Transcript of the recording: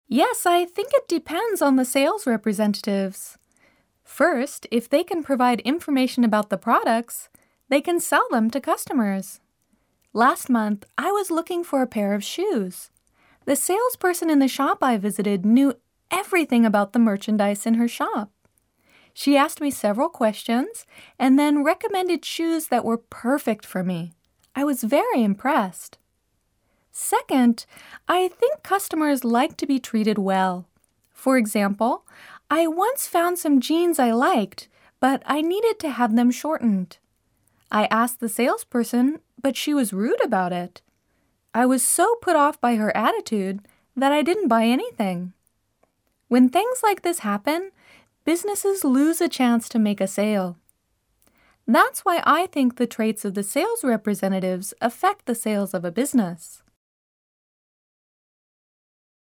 Yes, I think it depends on the sales representatives. First, if they can provide information about the products, they can sell them to customers. Last month, I was looking for a pair of shoes. The salesperson in the shop I visited knew everything about the merchandise in her shop. She asked me several questions and then recommended shoes that were perfect for me. I was very impressed. Second, I think customers like to be treated well. For example, I once found some jeans I liked, but I needed to have them shortened. I asked the salesperson, but she was rude about it. I was so put off by her attitude that I didn't buy anything. When things like this happen, businesses lose a chance to make a sale. That's why I think the traits of the sales representatives affect the sales of a business.